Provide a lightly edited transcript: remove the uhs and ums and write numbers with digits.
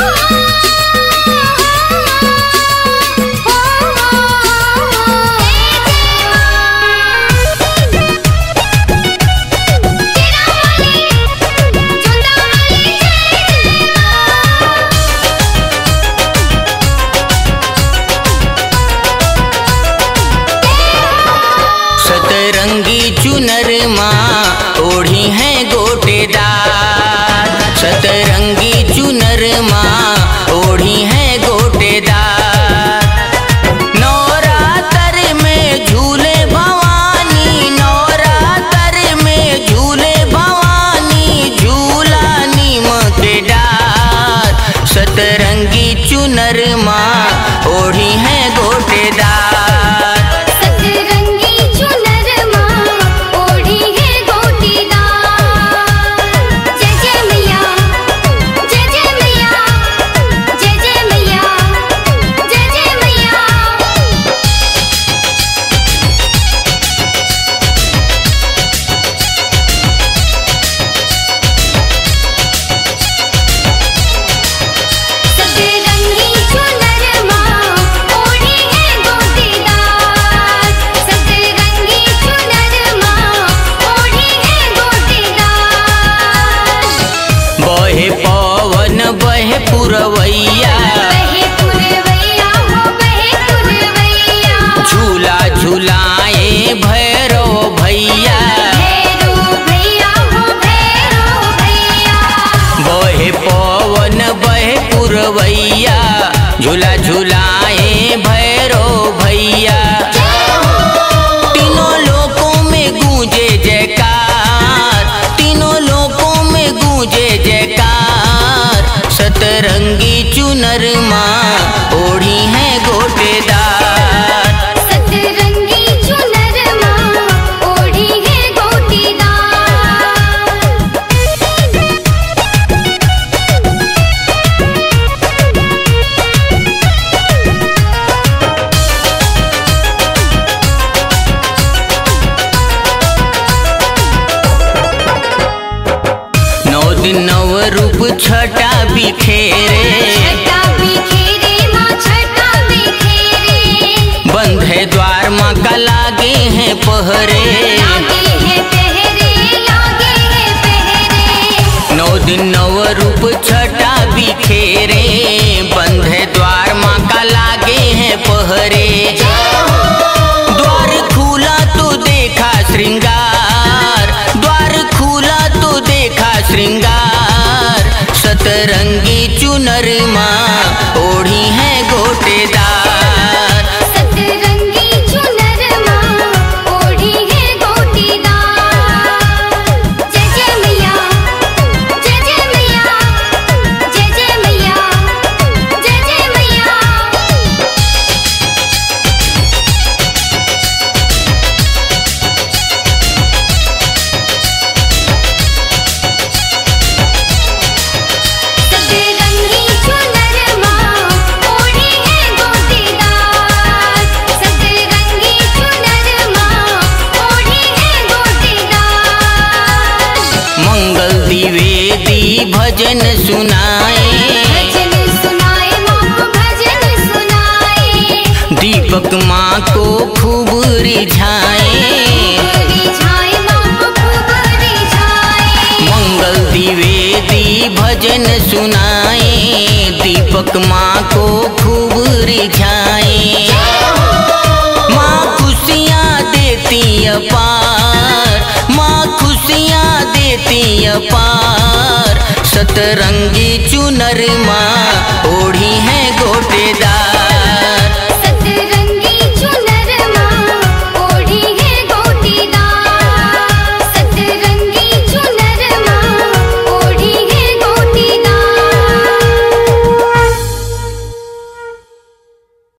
सतरंगी चुनर माँ ओढ़ी है गोटेदार, सतरंगी चुनर माँ ओढ़ी है गोटेदार। नवरात्र में झूले भवानी, नवरात्र में झूले भवानी, झूला नीम के डार। सतरंगी चुनर माँ ओढ़ी है गोटेदार। बहे पवन बहे पुरवैया, झूला झूलाए भैरव भैया। बहे पवन बहे पुरवैया, झूला झूलाए भैरव भैया। तीनों लोकों में गूंजे जयकार, तीनों लोकों में गूंजे जयकार। सतरंगी चुनर माँ ओढ़ी है गोटेदार। सतरंगी चुनर माँ ओढ़ी है गोटेदार। नौ दिन नव रूप छटा बिखेरे, छटा बिखेरे माँ छटा बिखेरे। बंद है द्वार माँ का लागे हैं पहरे, लागे है पहरे, लागे है पहरे। नौ दिन नव रूप छटा बिखेरे, बंद है द्वार माँ का लागे हैं पहरे। द्वार खुला तो देखा श्रृंगार, द्वार खुला तो देखा श्रृंगार। सतरंगी चुनर माँ ओढ़ी है गोटेदार। सतरंगी चुनर माँ ओढ़ी है गोटेदार। जय जय मैया, जय जय मैया, जय जय मैया, जय जय मैया। सतरंगी चुनर माँ ओढ़ी है गोटेदार। सतरंगी चुनर माँ ओढ़ी है गोटेदार। मंगल द्विवेदी भजन सुनाए, भजन सुनाए माँ भजन सुनाए। दीपक माँ को खूब रिझाए। रिझाए माँ खूब रिझाए। मंगल द्विवेदी भजन सुनाए, दीपक माँ को खूब रिझाए। माँ खुशियाँ देती अपार, माँ खुशियाँ देती अपार। सतरंगी चुनर माँ ओढ़ी